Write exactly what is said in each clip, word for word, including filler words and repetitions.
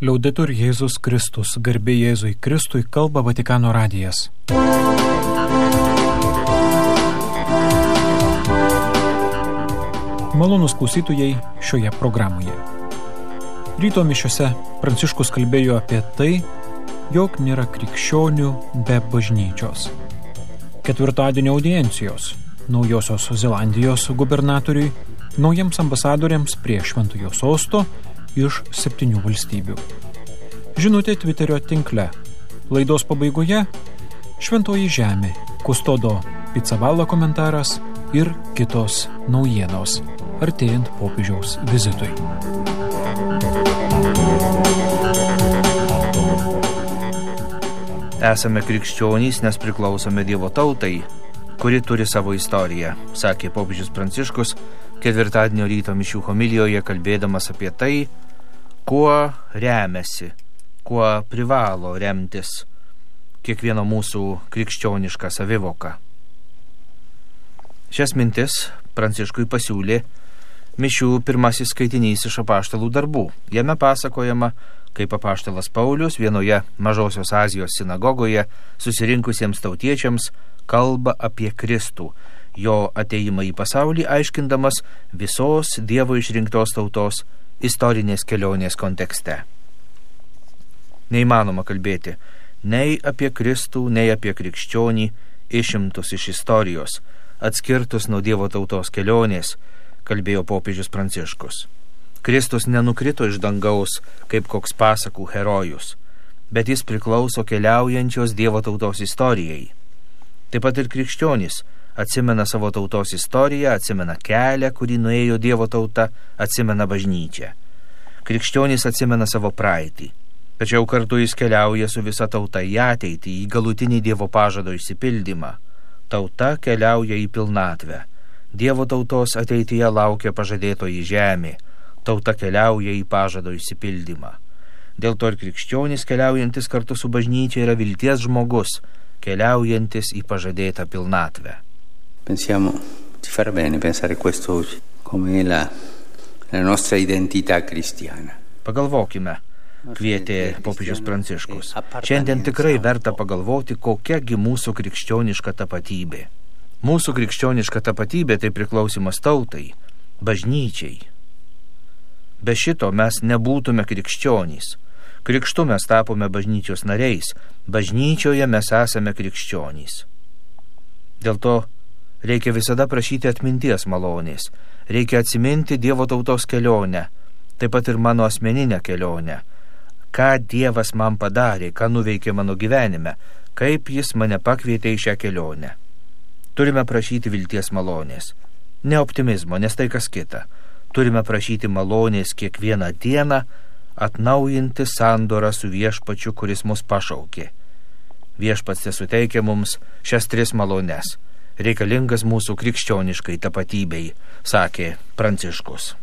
Liaudetur Jėzus Kristus, garbė Jėzui Kristui, kalba Vatikano radijas. Malonūs klausytojai šioje programoje. Ryto mišiose Pranciškus kalbėjo apie tai, jog nėra krikščionių be bažnyčios. Ketvirtadienio audiencijos Naujosios Zelandijos gubernatoriui, naujiems ambasadoriams prie Šventojo sosto iš septynių valstybių. Žinutė Twitterio tinkle. Laidos pabaigoje Šventoji žemė, Kustodo Picavala komentaras ir kitos naujienos, artėjant popiežiaus vizitui. Esame krikščionys, nes priklausome Dievo tautai, kuri turi savo istoriją, sakė popiežius Pranciškus ketvirtadienio ryto mišių homilijoje, kalbėdamas apie tai, kuo remiasi, kuo privalo remtis kiekvieno mūsų krikščionišką savivoką. Šias mintis Pranciškui pasiūlė mišių pirmasis skaitinys iš apaštalų darbų. Jame pasakojama, kaip apaštalas Paulius vienoje Mažosios Azijos sinagogoje susirinkusiems tautiečiams kalba apie Kristų, jo ateimą į pasaulį, aiškindamas visos Dievo išrinktos tautos istorinės kelionės kontekste. Neįmanoma kalbėti nei apie Kristų, nei apie krikščionį, išimtus iš istorijos, atskirtus nuo Dievo tautos kelionės, kalbėjo popiežius Pranciškus. Kristus nenukrito iš dangaus kaip koks pasakų herojus, bet jis priklauso keliaujančios Dievo tautos istorijai. Taip pat ir krikščionys atsimena savo tautos istoriją, atsimena kelią, kurį nuėjo Dievo tauta, atsimena bažnyčią. Krikščionys atsimena savo praeitį, tačiau kartu jis keliauja su visa tauta į ateitį, į galutinį Dievo pažado išsipildymą. Tauta keliauja į pilnatvę. Dievo tautos ateityje laukia pažadėtoji žemė. Tauta keliauja į pažado išsipildymą. Dėl to ir krikščionys keliaujantis kartu su bažnyčia yra vilties žmogus, keliaujantis į pažadėtą pilnatvę. Pensiamo, ci farà bene pensare questo oggi, come la, la nostra identità cristiana. Pagalvokime, kvietė popiežius Pranciškus. Šiandien tikrai verta pagalvoti, kokiagi mūsų krikščioniška tapatybė. Mūsų krikščioniška tapatybė tai priklausimas tautai, bažnyčiai. Be šito mes nebūtume krikščionys. Krikštu mes tapome bažnyčios nariais, bažnyčioje mes esame krikščionys. Dėl to reikia visada prašyti atminties malonės, reikia atsiminti Dievo tautos kelionę, taip pat ir mano asmeninę kelionę. Ką Dievas man padarė, ką nuveikė mano gyvenime, kaip jis mane pakvietė į šią kelionę. Turime prašyti vilties malonės, ne optimizmo, nes tai kas kita. Turime prašyti malonės kiekvieną dieną, atnaujinti sandorą su viešpačiu, kuris mus pašaukė. Viešpats suteikia mums šias tris malones, reikalingas mūsų krikščioniškai tapatybei, sakė Pranciškus.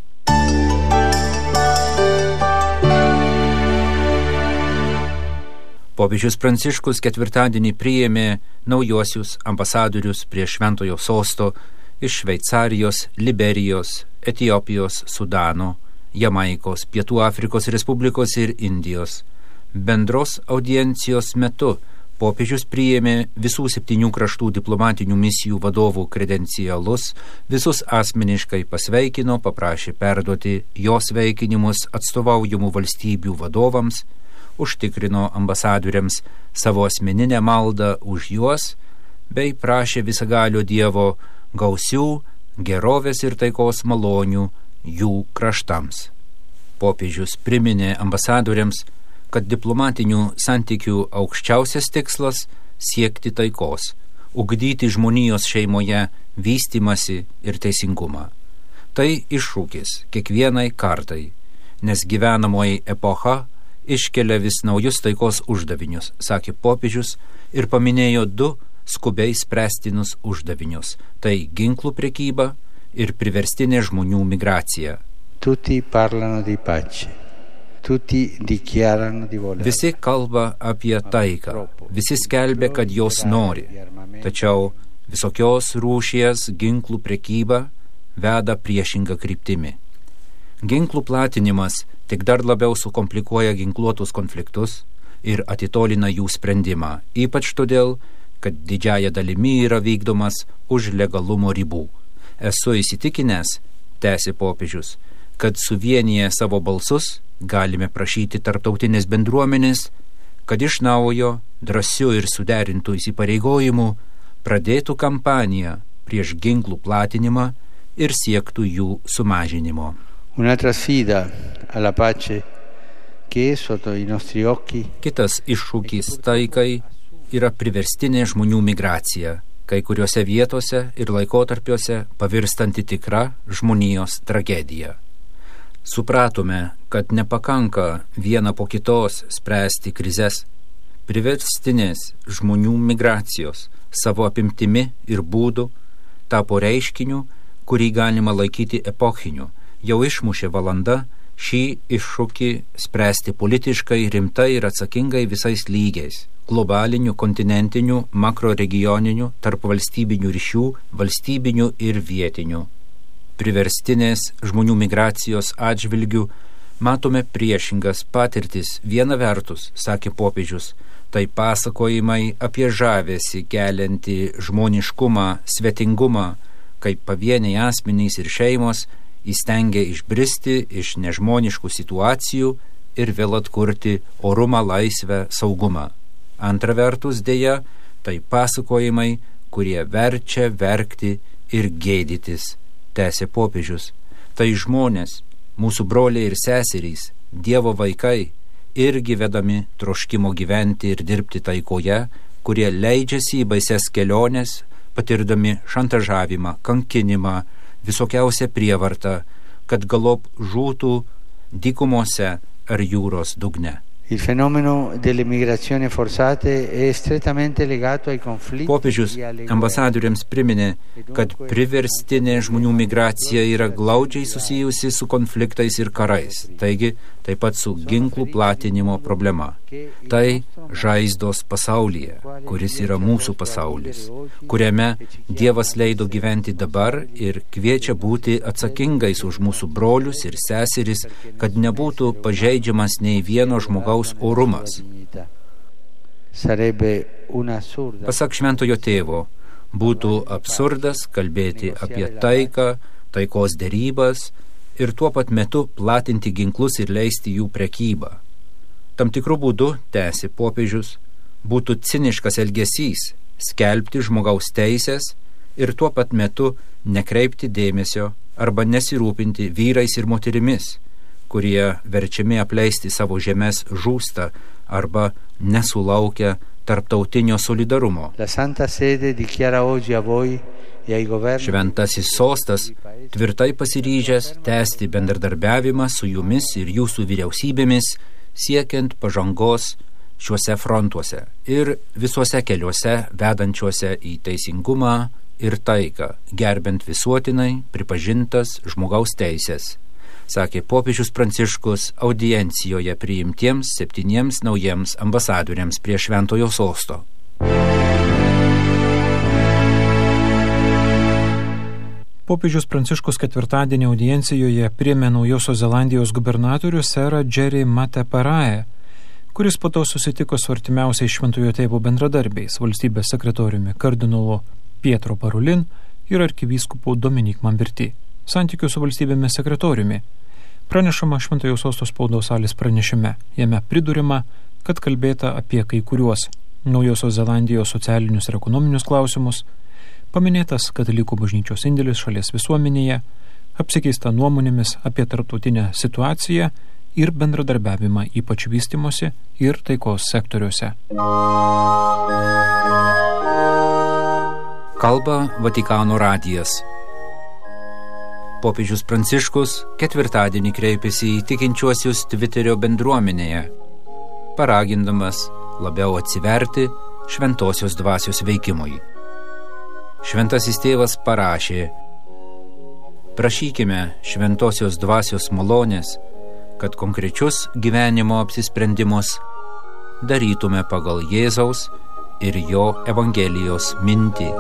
Popiežius Pranciškus ketvirtadienį priėmė naujuosius ambasadorius prie Šventojo sosto iš Šveicarijos, Liberijos, Etiopijos, Sudano, Jamaikos, Pietų Afrikos Respublikos ir Indijos. Bendros audiencijos metu popiežius priėmė visų septynių kraštų diplomatinių misijų vadovų kredencialus, visus asmeniškai pasveikino, paprašė perduoti jo sveikinimus atstovaujamų valstybių vadovams, užtikrino ambasadoriams savo asmeninę maldą už juos, bei prašė visagalio Dievo gausių, gerovės ir taikos malonių jų kraštams. Popiežius priminė ambasadoriams, kad diplomatinių santykių aukščiausias tikslas siekti taikos, ugdyti žmonijos šeimoje vystymasi ir teisingumą. Tai iššūkis kiekvienai kartai, nes gyvenamoji epocha iškelia vis naujus taikos uždavinius, sakė popiežius ir paminėjo du skubiai spręstinus uždavinius – tai ginklų prekyba ir priverstinė žmonių migracija. Tutti parlano di pace. Visi kalba apie taiką, visi skelbia, kad jos nori, tačiau visokios rūšies ginklų prekyba veda priešingą kryptimi. Ginklų platinimas tik dar labiau sukomplikuoja ginkluotus konfliktus ir atitolina jų sprendimą, ypač todėl, kad didžiaja dalimi yra vykdomas už legalumo ribų. Esu įsitikinęs, tęsė popiežius, kad suvienyje savo balsus galime prašyti tarptautinės bendruomenės, kad iš naujo, drąsiu ir suderintų įsipareigojimų pradėtų kampaniją prieš ginklų platinimą ir siektų jų sumažinimo. Un'altra sfida alla pace che è sotto i nostri occhi. Kitas iššūkis taikai yra priverstinė žmonių migracija, kai kuriuose vietose ir laikotarpiuose pavirstanti tikra žmonijos tragedija. Supratome, kad nepakanka vieną po kitos spręsti krizes. Priverstinės žmonių migracijos savo apimtimi ir būdu tapo reiškiniu, kurį galima laikyti epochiniu. Jau išmušė valanda šį iššūkį spręsti politiškai, rimtai ir atsakingai visais lygiais – globalinių, kontinentinių, makroregioninių, tarpvalstybinių ryšių, valstybinių ir vietinių. Priverstinės žmonių migracijos atžvilgių matome priešingas patirtis. Viena vertus, sakė popiežius, tai pasakojimai apie žavesį keliantį žmoniškumą, svetingumą, kaip pavieniai asmenys ir šeimos įstengia išbristi iš nežmoniškų situacijų ir vėl atkurti orumą, laisvę, saugumą. Antra vertus, dėja, tai pasakojimai, kurie verčia verkti ir gėdytis, tęsė popiežius. Tai žmonės, mūsų broliai ir seserys, Dievo vaikai, irgi vedami troškimo gyventi ir dirbti taikoje, kurie leidžiasi į baises keliones, patirdami šantažavimą, kankinimą, visokiausią prievartą, kad galop žūtų dykumose ar jūros dugne. Il fenomeno delle migrazioni forzate è strettamente legato ai conflitti. Popiežius ambasadoriams priminė, kad priverstinė žmonių migracija yra glaudžiai susijusi su konfliktais ir karais, taigi taip pat su ginklų platinimo problema. Tai žaizdos pasaulyje, kuris yra mūsų pasaulis, kuriame Dievas leido gyventi dabar ir kviečia būti atsakingais už mūsų brolius ir seseris, kad nebūtų pažeidžiamas nei vieno žmogaus orumas. Pasak šventojo tėvo, būtų absurdas kalbėti apie taiką, taikos derybas ir tuo pat metu platinti ginklus ir leisti jų prekybą. Tam tikrų būdų, tęsė popiežius, būtų ciniškas elgesys skelbti žmogaus teisės ir tuo pat metu nekreipti dėmesio arba nesirūpinti vyrais ir moterimis, kurie verčiami apleisti savo žemes žūsta arba nesulaukia tarptautinio solidarumo. Šventasis sostas tvirtai pasiryžęs tęsti bendradarbiavimą su jumis ir jūsų vyriausybėmis, siekiant pažangos šiuose frontuose ir visuose keliuose vedančiuose į teisingumą ir taiką, gerbent visuotinai pripažintas žmogaus teisės, sakė popiežius Pranciškus audiencijoje priimtiems septyniems naujiems ambasadoriams prie Šventojo sosto. Popiežius Pranciškus ketvirtadienį audiencijoje priėmė Naujosios Zelandijos gubernatorių serą Jerry Mateparae, kuris po to susitiko su artimiausiais Šventojo tėvo bendradarbiais, valstybės sekretoriumi kardinolu Pietro Parolin ir arkivyskupu Dominik Mamberti, santykių su valstybėmis sekretoriumi. Pranešama Šventojo sosto spaudos salės pranešime. Jame pridurima, kad kalbėta apie kai kuriuos Naujosios Zelandijos socialinius ir ekonominius klausimus, paminėtas katalikų bažnyčios indėlis šalies visuomenėje, apsikeista nuomonėmis apie tarptautinę situaciją ir bendradarbiavimą ypač vystymosi ir taikos sektoriuose. Kalba Vatikano radijas. Popiežius Pranciškus ketvirtadienį kreipėsi į tikinčiuosius Twitterio bendruomenėje, paragindamas labiau atsiverti šventosios dvasios veikimui. Šventasis tėvas parašė: prašykime šventosios dvasios malonės, kad konkrečius gyvenimo apsisprendimus darytume pagal Jėzaus ir jo Evangelijos mintį.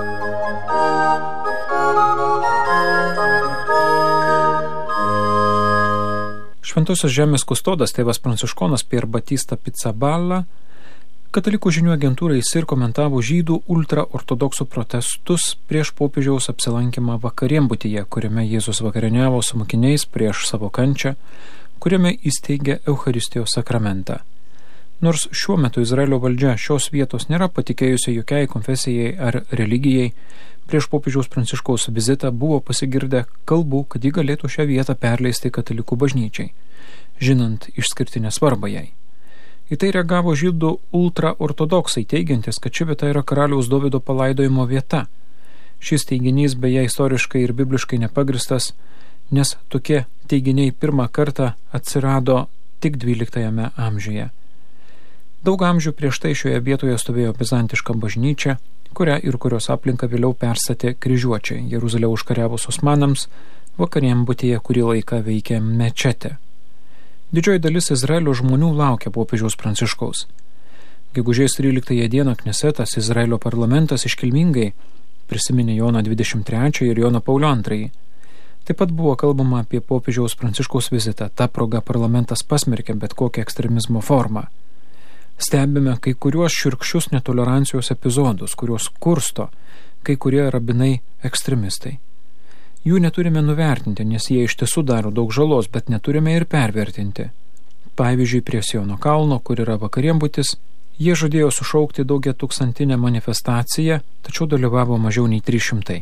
Šventosios žemės kustodas tėvas pranciškonas Pier Batista Pizzaballa Katalikų žinių agentūrai S I R komentavo žydų ultraortodoksų protestus prieš popiežiaus apsilankymą vakarienbutyje, kuriame Jėzus vakarieniavo su mokiniais prieš savo kančią, kuriame įsteigė Eucharistijos sakramentą. Nors šiuo metu Izraelio valdžia šios vietos nėra patikėjusi jokiai konfesijai ar religijai, prieš popiežiaus Pranciškaus vizitą buvo pasigirdę kalbų, kad ji galėtų šią vietą perleisti katalikų bažnyčiai, žinant išskirtinę svarbą jai. Į tai reagavo žydų ultraortodoksai, teigiantis, kad ši vieta yra karaliaus Dovydo palaidojimo vieta. Šis teiginys beje istoriškai ir bibliškai nepagristas, nes tokie teiginiai pirmą kartą atsirado tik dvyliktajame amžiuje. Daug amžių prieš tai šioje vietoje stovėjo bizantiška bažnyčia, kurią ir kurios aplinką vėliau perstatė kryžiuočiai. Jeruzalę užkariavus osmanams, vakarienbutyje kurį laiką veikė mečetė. Didžioji dalis Izraelio žmonių laukia popiežiaus Pranciškaus. Gegužės tryliktąją dieną Knesetas, Izraelio parlamentas, iškilmingai prisiminė Joną dvidešimt trečiąjį ir Joną Paulių antrąjį. Taip pat buvo kalbama apie popiežiaus Pranciškaus vizitą. Ta proga parlamentas pasmerkė bet kokią ekstremizmo formą. Stebime kai kuriuos šiurkščius netolerancijos epizodus, kuriuos kursto kai kurie rabinai ekstremistai. Jų neturime nuvertinti, nes jie iš tiesų daro daug žalos, bet neturime ir pervertinti. Pavyzdžiui, prie Siono kalno, kur yra vakarienbutis, jie žadėjo sušaukti daugia tūkstantinę manifestaciją, tačiau dalyvavo mažiau nei trys šimtai.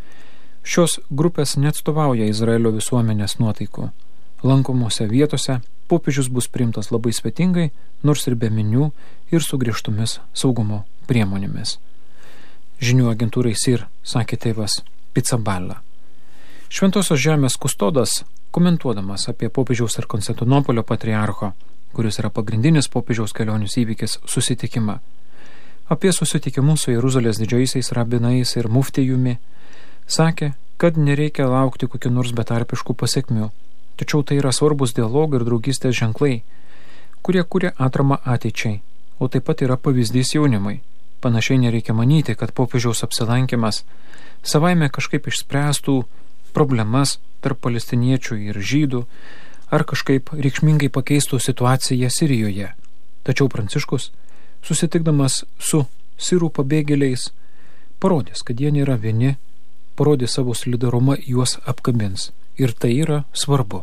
Šios grupės neatstovauja Izraelio visuomenės nuotaikų. Lankomose vietose popiežius bus priimtas labai svetingai, nors ir be minių ir su griežtomis saugumo priemonėmis. Žinių agentūrai S I R, sakė tėvas Pizzaballa. Šventosios žemės kustodas, komentuodamas apie popiežiaus ir Konstantinopolio patriarcho, kuris yra pagrindinis popiežiaus kelionės įvykis, susitikimą, apie susitikimus su Jeruzalės didžiaisiais rabinais ir muftijumi, sakė, kad nereikia laukti kokių nors betarpiškų pasekmių, tačiau tai yra svarbus dialogo ir draugystės ženklai, kurie kuria atramą ateičiai, o taip pat yra pavyzdys jaunimui. Panašiai nereikia manyti, kad popiežiaus apsilankymas savaime kažkaip išspręstų problemas tarp palestiniečių ir žydų, ar kažkaip reikšmingai pakeistų situaciją Sirijoje. Tačiau Pranciškus, susitikdamas su sirų pabėgėliais, parodys, kad jie nėra vieni, parodys savo solidarumą, juos apkabins. Ir tai yra svarbu.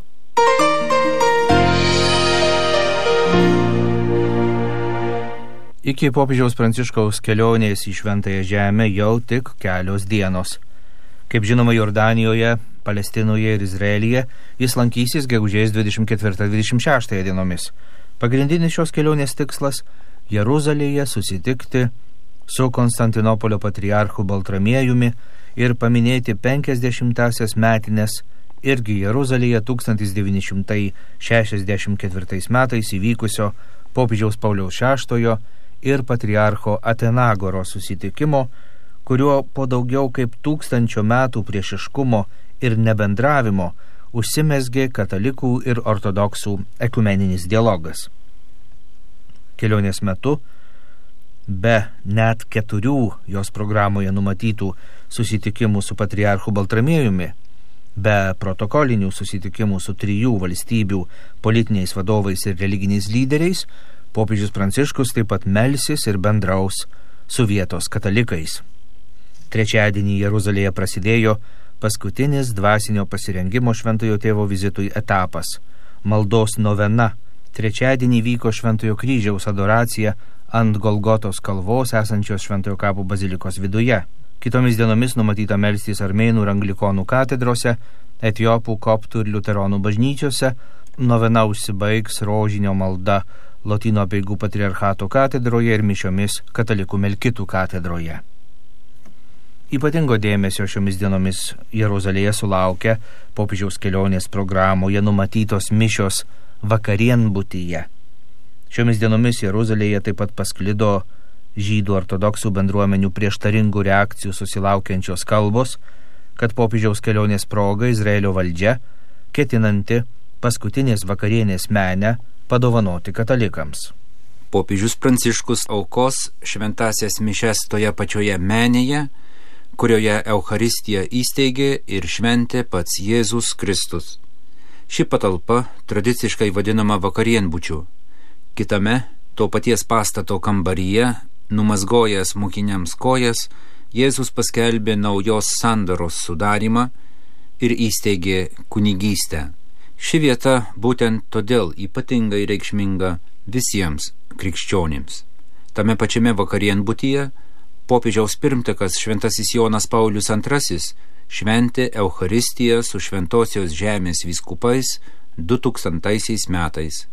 Iki popiežiaus Pranciškaus kelionės į Šventąją Žemę jau tik kelios dienos. Kaip žinoma, Jordanijoje, Palestinoje ir Izraelyje jis lankysis gegužės dvidešimt ketvirtą dvidešimt šeštą dienomis. Pagrindinis šios kelionės tikslas – Jeruzalėje susitikti su Konstantinopolio patriarchu Baltramiejumi ir paminėti penkiasdešimtąsias metines irgi Jeruzalėje tūkstantis devyni šimtai šešiasdešimt ketvirtais metais įvykusio popiežiaus Pauliaus šeštojo ir patriarcho Atenagoro susitikimo, kuriuo po daugiau kaip tūkstančio metų priešiškumo ir nebendravimo užsimezgė katalikų ir ortodoksų ekumeninis dialogas. Kelionės metu, be net keturių jos programoje numatytų susitikimų su patriarchu Baltramiejumi, be protokolinių susitikimų su trijų valstybių politiniais vadovais ir religiniais lyderiais, popiežius Pranciškus taip pat melsis ir bendraus su vietos katalikais. Trečiadienį Jeruzalėje prasidėjo paskutinis dvasinio pasirengimo Šventojo Tėvo vizitui etapas – maldos novena. Trečiadienį vyko Šventojo kryžiaus adoracija ant Golgotos kalvos esančios Šventojo kapo bazilikos viduje. Kitomis dienomis numatyta melstis armėnų ir anglikonų katedrose, etiopų, koptų ir liuteronų bažnyčiose. Novena užsibaigs rožinio malda Lotynų apeigų patriarchato katedroje ir mišiomis katalikų melkitų katedroje. Ypatingo dėmesio šiomis dienomis Jeruzalėje sulaukia popiežiaus kelionės programoje numatytos mišios vakarienbutyje. Šiomis dienomis Jeruzalėje taip pat pasklido žydų ortodoksų bendruomenių prieštaringų reakcijų susilaukiančios kalbos, kad popiežiaus kelionės proga Izraelio valdžia, ketinanti paskutinės vakarienės menę padovanoti katalikams. Popiežius Pranciškus aukos šventasias mišias toje pačioje menėje, kurioje Eucharistiją įsteigė ir šventė pats Jėzus Kristus. Ši patalpa tradiciškai vadinama vakarienbučiu. Kitame, to paties pastato kambaryje, numazgojęs mokiniams kojas, Jėzus paskelbė naujos sandoros sudarimą ir įsteigė kunigystę. Ši vieta būtent todėl ypatingai reikšminga visiems krikščionims. Tame pačiame vakarienbutyje popiežiaus pirmtakas šventasis Jonas Paulius antrasis šventė Eucharistiją su Šventosios žemės vyskupais du tūkstantaisiais metais.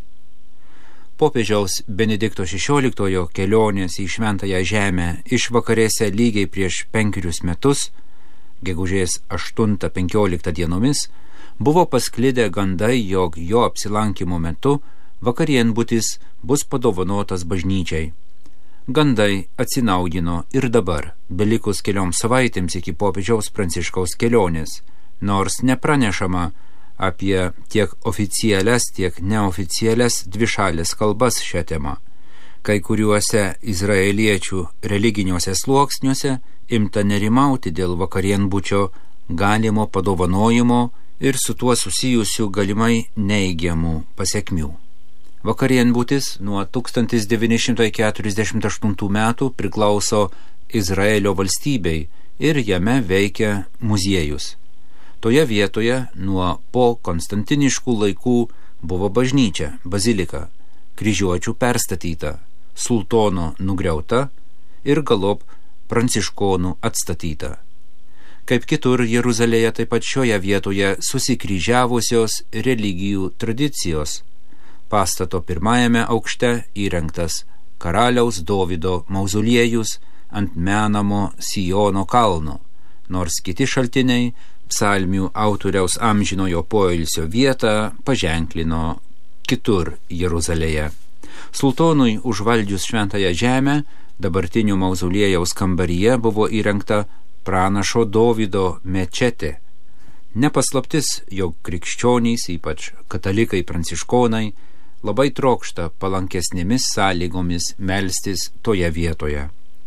Popiežiaus Benedikto šešioliktojo kelionės į Šventąją žemę išvakarėse lygiai prieš penkerius metus, gegužės aštuntą penkioliktą dienomis, buvo pasklidę gandai, jog jo apsilankimo metu vakarienbutis bus padovanotas bažnyčiai. Gandai atsinaujino ir dabar, belikus kelioms savaitėms iki popiežiaus Pranciškaus kelionės, nors nepranešama apie tiek oficialias, tiek neoficialias dvišalės kalbas šią temą. Kai kuriuose izraeliečių religiniuose sluoksniuose imta nerimauti dėl vakarienbučio galimo padovanojimo ir su tuo susijusių galimai neigiamų pasekmių. Vakarienbutis nuo tūkstantis devyni šimtai keturiasdešimt aštuntų metų priklauso Izraelio valstybei ir jame veikia muziejus. Toje vietoje nuo po konstantiniškų laikų buvo bažnyčia, bazilika, kryžiuočių perstatyta, sultono nugriauta ir galop pranciškonų atstatyta. Kaip kitur Jeruzalėje, taip pat šioje vietoje susikryžiavusios religijų tradicijos. Pastato pirmajame aukšte įrengtas karaliaus Dovydo mauzoliejus ant menamo Siono kalno, nors kiti šaltiniai psalmių autoriaus amžinojo poilsio vietą paženklino kitur Jeruzalėje. Sultonui užvaldžius Šventąją žemę, dabartinių mauzoliejaus kambaryje buvo įrengta pranašo Dovydo mečetė. Nepaslaptis, jog krikščionys, ypač katalikai pranciškonai, labai trokšta palankesnėmis sąlygomis melstis toje vietoje.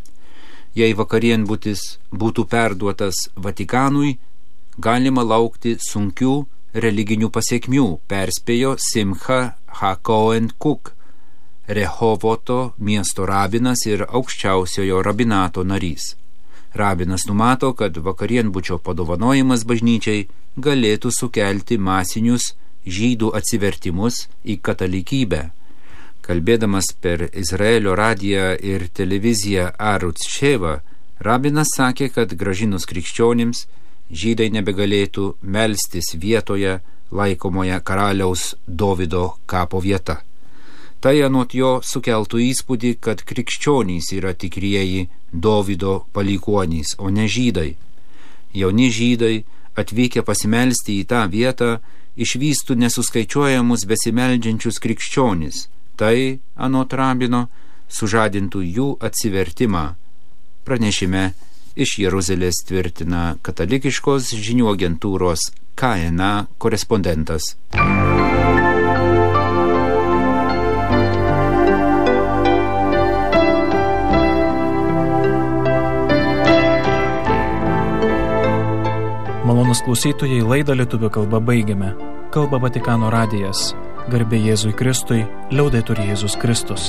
Jei vakarienbutis būtų perduotas Vatikanui, galima laukti sunkių religinių pasekmių, perspėjo Simcha HaKohen Kuk, Rehovoto miesto rabinas ir aukščiausiojo rabinato narys. Rabinas numato, kad vakarienbučio padovanojimas bažnyčiai galėtų sukelti masinius žydų atsivertimus į katalikybę. Kalbėdamas per Izraelio radiją ir televiziją Arutz Sheva, rabinas sakė, kad grąžinus krikščionims žydai nebegalėtų melstis vietoje laikomoje karaliaus Dovydo kapo vieta. Tai anot jo sukeltų įspūdį, kad krikščionys yra tikrieji Dovydo palikuonys, o ne žydai. Jauni žydai, atvykę pasimelsti į tą vietą, išvystų nesuskaičiuojamus besimeldžiančius krikščionis. Tai, anot rabino, sužadintų jų atsivertimą. Pranešime iš Jeruzalės tvirtina katalikiškos žinių agentūros K N A korespondentas. Malonus klausytojai, laidą lietuvių kalba baigiame. Kalba Vatikano radijas. Garbė Jėzui Kristui, liaudetur Jėzus Kristus.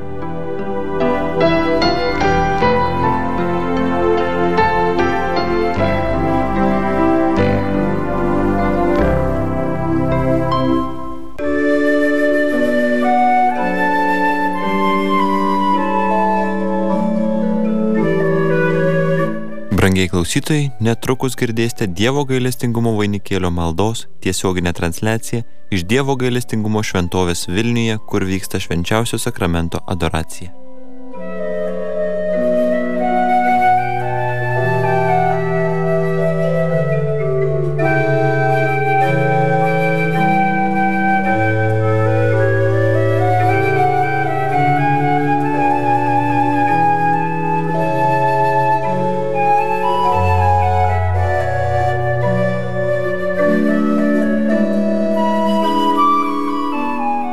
Brangiai klausytojai, netrukus girdėsite Dievo gailestingumo vainikėlio maldos tiesioginę transliaciją iš Dievo gailestingumo šventovės Vilniuje, kur vyksta švenčiausio sakramento adoracija.